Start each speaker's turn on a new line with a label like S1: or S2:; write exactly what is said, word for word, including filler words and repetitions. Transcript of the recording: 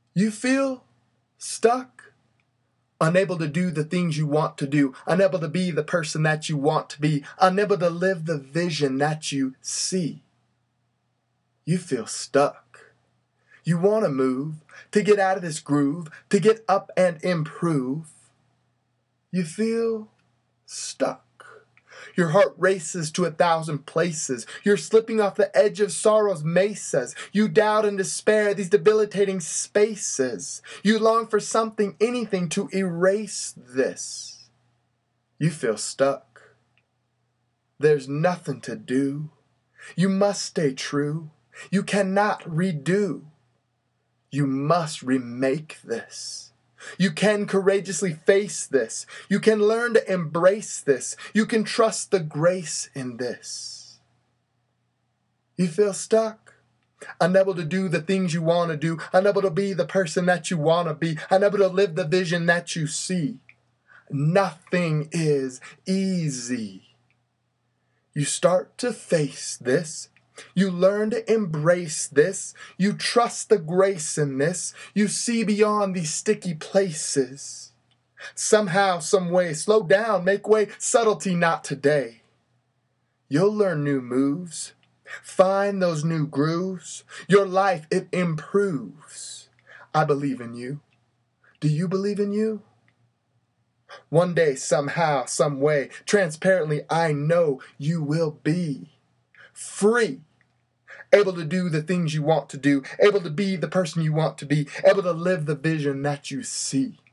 S1: You feel stuck, unable to do the things you want to do, unable to be the person that you want to be, unable to live the vision that you see. You feel stuck. You want to move, to get out of this groove, to get up and improve. You feel stuck. Your heart races to a thousand places. You're slipping off the edge of sorrow's mesas. You doubt and despair these debilitating spaces. You long for something, anything to erase this. You feel stuck. There's nothing to do. You must stay true. You cannot redo. You must remake this. You can courageously face this. You can learn to embrace this. You can trust the grace in this. You feel stuck, unable to do the things you want to do, unable to be the person that you want to be, unable to live the vision that you see. Nothing is easy. You start to face this. You learn to embrace this. You trust the grace in this. You see beyond these sticky places. Somehow, some way, slow down, make way, subtlety not today. You'll learn new moves. Find those new grooves. Your life, it improves. I believe in you. Do you believe in you? One day, somehow, some way, transparently, I know you will be free. Able to do the things you want to do, able to be the person you want to be, able to live the vision that you see.